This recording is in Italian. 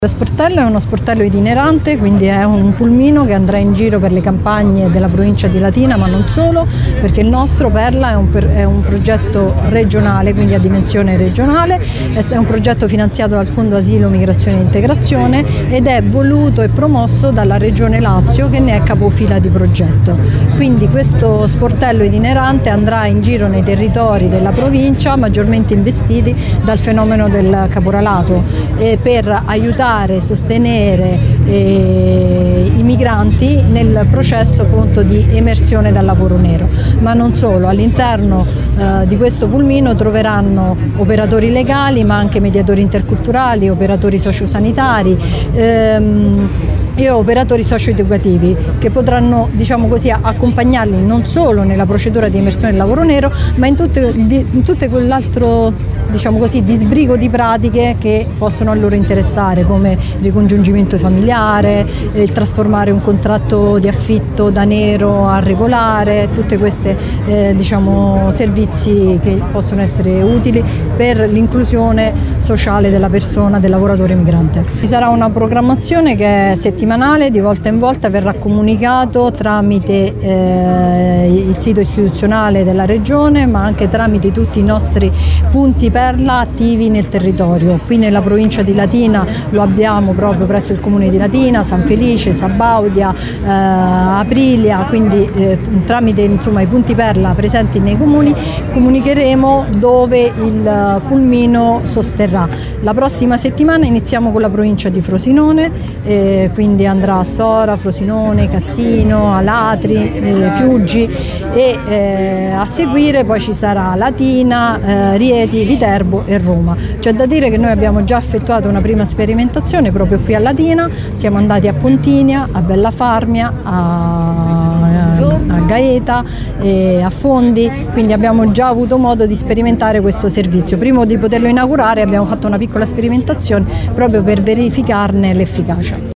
Lo sportello è uno sportello itinerante, quindi è un pulmino che andrà in giro per le campagne della provincia di Latina, ma non solo, perché il nostro Perla è un progetto regionale, quindi a dimensione regionale, è un progetto finanziato dal Fondo Asilo, Migrazione e Integrazione ed è voluto e promosso dalla Regione Lazio, che ne è capofila di progetto. Quindi questo sportello itinerante andrà in giro nei territori della provincia maggiormente investiti dal fenomeno del caporalato per aiutare e sostenere i migranti nel processo appunto di emersione dal lavoro nero. Ma non solo, all'interno di questo pulmino troveranno operatori legali, ma anche mediatori interculturali, operatori sociosanitari e operatori socioeducativi che potranno, diciamo così, accompagnarli non solo nella procedura di emersione del lavoro nero, ma in tutte quell'altro, diciamo così, disbrigo di pratiche che possono a loro interessare, come il ricongiungimento familiare, il trasformare un contratto di affitto da nero a regolare, tutte queste diciamo servizi che possono essere utili per l'inclusione sociale della persona, del lavoratore migrante. Ci sarà una programmazione che è settimanale, di volta in volta verrà comunicato tramite il sito istituzionale della Regione, ma anche tramite tutti i nostri punti Perla attivi nel territorio. Qui nella provincia di Latina lo abbiamo proprio presso il comune di Latina, San Felice, Sabaudia, Aprilia, quindi tramite insomma i punti Perla presenti nei comuni comunicheremo dove il pulmino sosterrà. La prossima settimana iniziamo con la provincia di Frosinone, quindi andrà a Sora, Frosinone, Cassino, Alatri, Fiuggi e a seguire poi ci sarà Latina, Rieti, Viterbo e Roma. C'è da dire che noi abbiamo già effettuato una prima sperimentazione proprio qui a Latina, siamo andati a Pontinia, a Bella Farmia, a Gaeta e a Fondi, quindi abbiamo già avuto modo di sperimentare questo servizio. Prima di poterlo inaugurare abbiamo fatto una piccola sperimentazione proprio per verificarne l'efficacia.